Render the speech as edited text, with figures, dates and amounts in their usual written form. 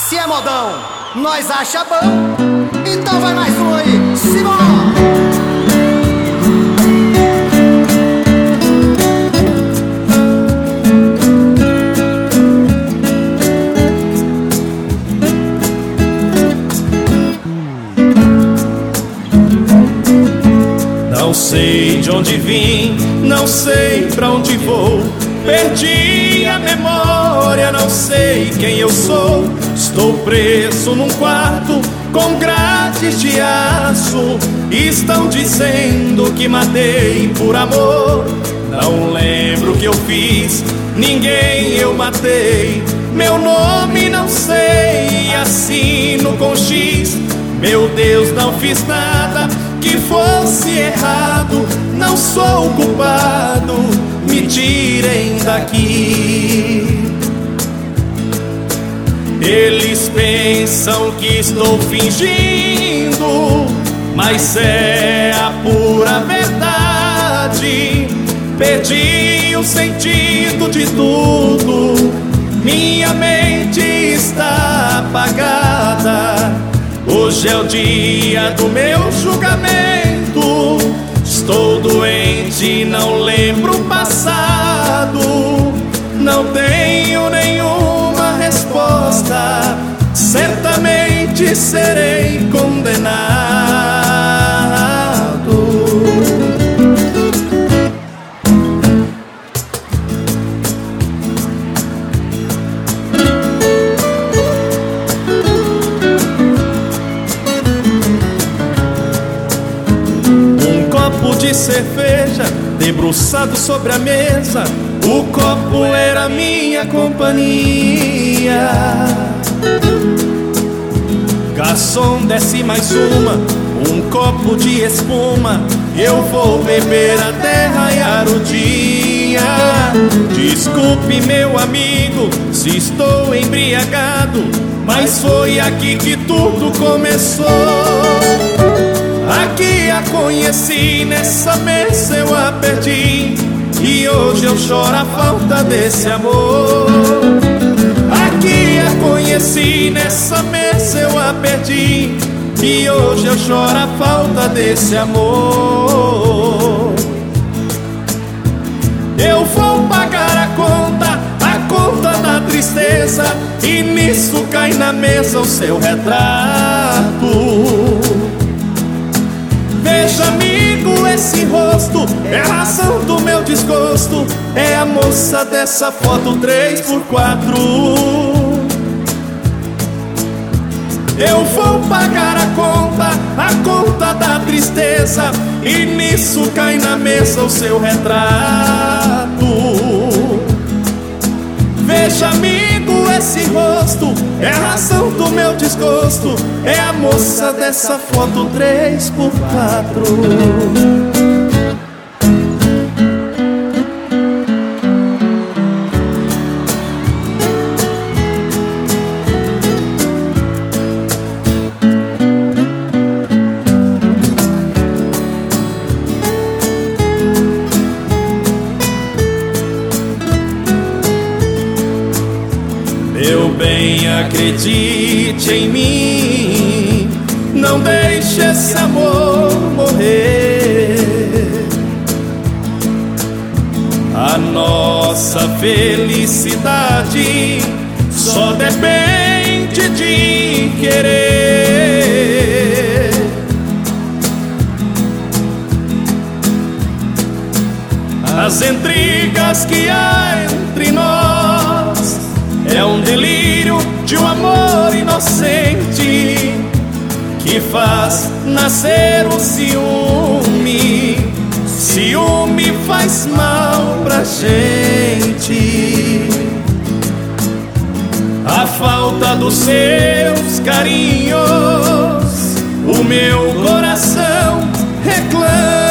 Se é modão, nós acha bom. Então vai mais um aí, simbora! Não sei de onde vim, não sei pra onde vou. Perdi a memória, não sei quem eu sou. Estou preso num quarto com grades de aço. Estão dizendo que matei por amor. Não lembro o que eu fiz, ninguém eu matei. Meu nome não sei, assino com X. Meu Deus, não fiz nada que fosse errado. Não sou o culpado, me tirem daqui. Eles pensam que estou fingindo, mas é a pura verdade. Perdi o sentido de tudo, minha mente está apagada. Hoje é o dia do meu julgamento. Estou doente, não lembro o passado. Não tenho nenhuma resposta. Certamente serei condenado. De cerveja debruçado sobre a mesa, o copo era minha companhia. Garçom, desce mais uma, um copo de espuma. Eu vou beber até raiar o dia. Desculpe, meu amigo, se estou embriagado, mas foi aqui que tudo começou. Aqui a conheci, nessa mesa eu a perdi, e hoje eu choro a falta desse amor. Aqui a conheci, nessa mesa eu a perdi, e hoje eu choro a falta desse amor. Eu vou pagar a conta da tristeza, e nisso cai na mesa o seu retrato. Veja, amigo, esse rosto é a razão do meu desgosto. É a moça dessa foto 3x4. Eu vou pagar a conta da tristeza, e nisso cai na mesa o seu retrato. Veja, amigo, esse rosto é a razão do meu desgosto. É a moça dessa foto 3x4. Meu bem, acredite em mim, não deixe esse amor morrer. A nossa felicidade só depende de querer. As intrigas que há entre nós é um delírio de um amor inocente que faz nascer o ciúme. Ciúme faz mal pra gente. A falta dos seus carinhos, o meu coração reclama.